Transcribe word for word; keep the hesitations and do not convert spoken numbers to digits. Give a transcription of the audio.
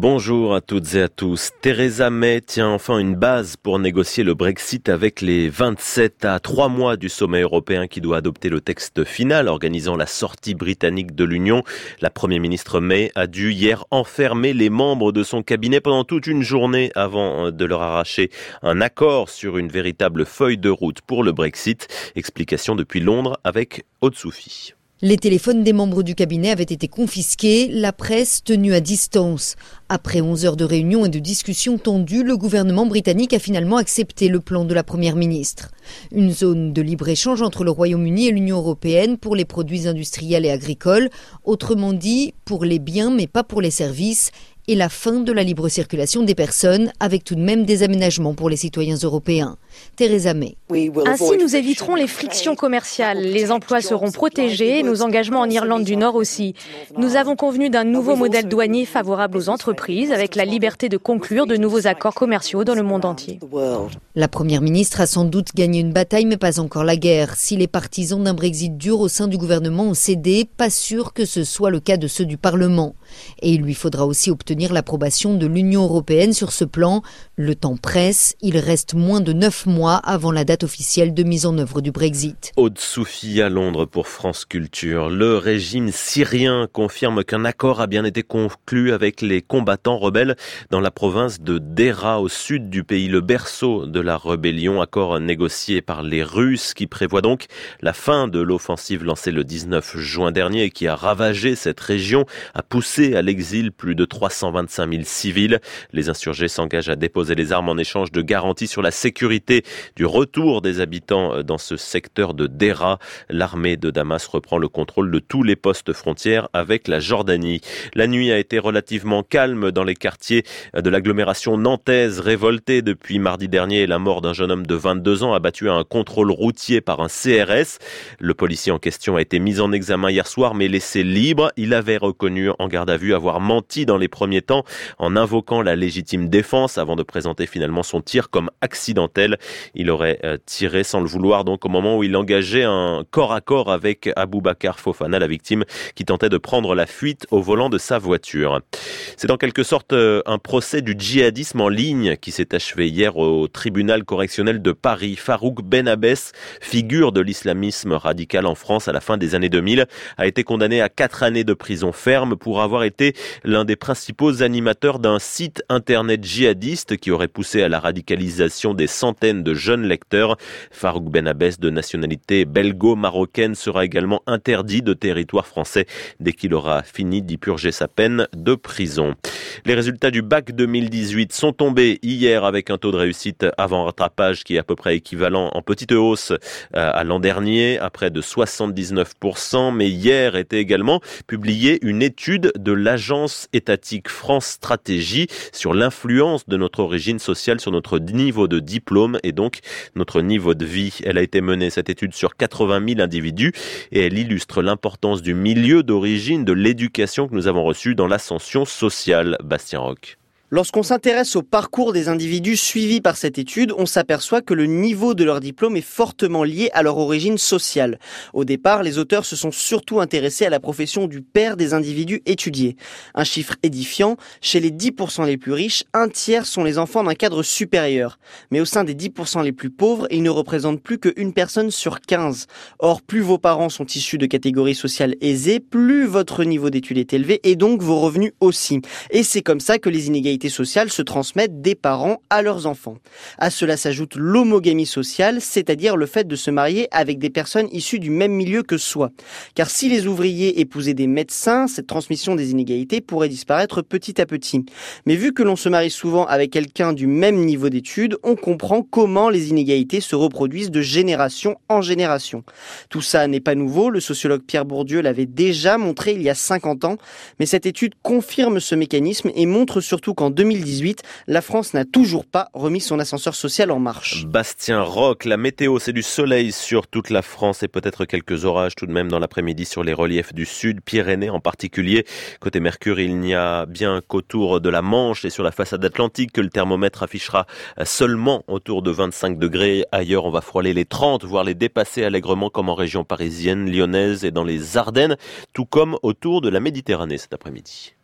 Bonjour à toutes et à tous. Theresa May tient enfin une base pour négocier le Brexit avec les vingt-sept à trois mois du sommet européen qui doit adopter le texte final organisant la sortie britannique de l'Union. La Première ministre May a dû hier enfermer les membres de son cabinet pendant toute une journée avant de leur arracher un accord sur une véritable feuille de route pour le Brexit. Explication depuis Londres avec Aude Soufi. Les téléphones des membres du cabinet avaient été confisqués, la presse tenue à distance. Après onze heures de réunions et de discussions tendues, le gouvernement britannique a finalement accepté le plan de la première ministre. Une zone de libre-échange entre le Royaume-Uni et l'Union européenne pour les produits industriels et agricoles, autrement dit pour les biens mais pas pour les services, et la fin de la libre circulation des personnes, avec tout de même des aménagements pour les citoyens européens. Theresa May. Ainsi, nous éviterons les frictions commerciales, les emplois seront protégés, nos engagements en Irlande du Nord aussi. Nous avons convenu d'un nouveau modèle douanier favorable aux entreprises, avec la liberté de conclure de nouveaux accords commerciaux dans le monde entier. La Première ministre a sans doute gagné une bataille, mais pas encore la guerre. Si les partisans d'un Brexit dur au sein du gouvernement ont cédé, pas sûr que ce soit le cas de ceux du Parlement. Et il lui faudra aussi obtenir l'approbation de l'Union européenne sur ce plan. Le temps presse, il reste moins de neuf mois avant la date officielle de mise en œuvre du Brexit. Aude Soufi à Londres pour France Culture. Le régime syrien confirme qu'un accord a bien été conclu avec les combattants rebelles dans la province de Deraa au sud du pays, le berceau de la rébellion. Accord négocié par les Russes qui prévoit donc la fin de l'offensive lancée le dix-neuf juin dernier et qui a ravagé cette région, a poussé à l'exil plus de trois cent vingt-cinq mille civils. Les insurgés s'engagent à déposer les armes en échange de garanties sur la sécurité du retour des habitants dans ce secteur de Deraa. L'armée de Damas reprend le contrôle de tous les postes frontières avec la Jordanie. La nuit a été relativement calme dans les quartiers de l'agglomération nantaise, révoltée depuis mardi dernier. La mort d'un jeune homme de vingt-deux ans abattu à un contrôle routier par un C R S. Le policier en question a été mis en examen hier soir mais laissé libre. Il avait reconnu en garde à vue avoir menti dans les premiers temps en invoquant la légitime défense avant de présenter finalement son tir comme accidentel. Il aurait euh, tiré sans le vouloir donc au moment où il engageait un corps à corps avec Aboubacar Fofana, la victime qui tentait de prendre la fuite au volant de sa voiture. C'est en quelque sorte euh, un procès du djihadisme en ligne qui s'est achevé hier au tribunal correctionnel de Paris. Farouk Ben Abbès, figure de l'islamisme radical en France à la fin des années deux mille, a été condamné à quatre années de prison ferme pour avoir été l'un des principaux animateurs d'un site internet djihadiste qui aurait poussé à la radicalisation des centaines de jeunes lecteurs. Farouk Ben Abbès, de nationalité belgo-marocaine, sera également interdit de territoire français dès qu'il aura fini d'y purger sa peine de prison. Les résultats du bac deux mille dix-huit sont tombés hier avec un taux de réussite avant rattrapage qui est à peu près équivalent en petite hausse à l'an dernier, à près de soixante-dix-neuf pour cent. Mais hier était également publiée une étude de l'agence étatique France Stratégie sur l'influence de notre origine sociale sur notre niveau de diplôme et donc notre niveau de vie. Elle a été menée, cette étude, sur quatre-vingt mille individus et elle illustre l'importance du milieu d'origine de l'éducation que nous avons reçue dans l'ascension sociale. Bastien Roch. Lorsqu'on s'intéresse au parcours des individus suivis par cette étude, on s'aperçoit que le niveau de leur diplôme est fortement lié à leur origine sociale. Au départ, les auteurs se sont surtout intéressés à la profession du père des individus étudiés. Un chiffre édifiant, chez les dix pour cent les plus riches, un tiers sont les enfants d'un cadre supérieur. Mais au sein des dix pour cent les plus pauvres, ils ne représentent plus qu'une personne sur quinze. Or, plus vos parents sont issus de catégories sociales aisées, plus votre niveau d'études est élevé et donc vos revenus aussi. Et c'est comme ça que les inégalités sociales se transmettent des parents à leurs enfants. À cela s'ajoute l'homogamie sociale, c'est-à-dire le fait de se marier avec des personnes issues du même milieu que soi. Car si les ouvriers épousaient des médecins, cette transmission des inégalités pourrait disparaître petit à petit. Mais vu que l'on se marie souvent avec quelqu'un du même niveau d'études, on comprend comment les inégalités se reproduisent de génération en génération. Tout ça n'est pas nouveau, le sociologue Pierre Bourdieu l'avait déjà montré il y a cinquante ans, mais cette étude confirme ce mécanisme et montre surtout qu'en deux mille dix-huit, la France n'a toujours pas remis son ascenseur social en marche. Bastien Roch, la météo, c'est du soleil sur toute la France et peut-être quelques orages tout de même dans l'après-midi sur les reliefs du sud, Pyrénées en particulier. Côté Mercure, il n'y a bien qu'autour de la Manche et sur la façade atlantique que le thermomètre affichera seulement autour de vingt-cinq degrés. Ailleurs, on va frôler les trente, voire les dépasser allègrement comme en région parisienne, lyonnaise et dans les Ardennes, tout comme autour de la Méditerranée cet après-midi.